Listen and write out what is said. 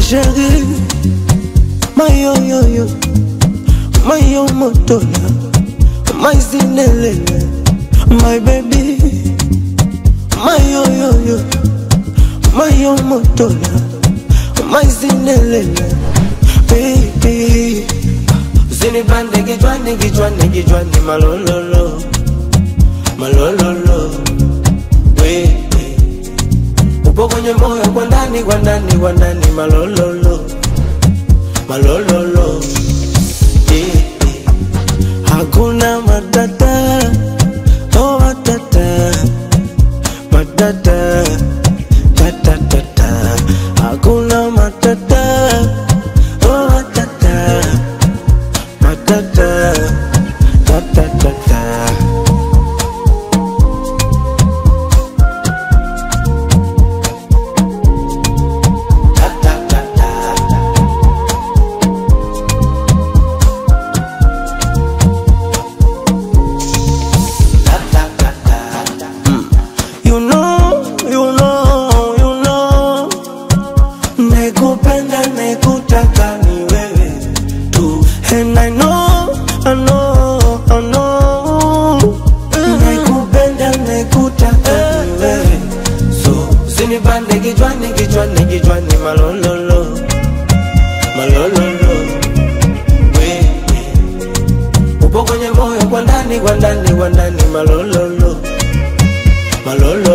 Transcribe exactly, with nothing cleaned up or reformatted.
chérie, my yo yo yo, my yo motola, my zinelele, my baby, my yo yo yo, my yo motola, my zinelele, baby. Zini bande gijwani gijwani gijwani malololo, malololo, we. Upo kwenye moyo kwa ndani kwa ndani kwa ndani malololo, malololo, yeah, yeah. Hakuna matata, oh matata, matata, tata tata. Hakuna matata, oh matata, matata, tata tata. You know, you know, you know, nekupenda nekutaka ni wewe tu. And I know, I know, I know, nekupenda nekutaka ni wewe. So, zinibande gijwani gijwani gijwani malololo, malololo, we, we. Upo kwenye moyo kwa ndani kwa ndani kwa ndani malololo, malolo.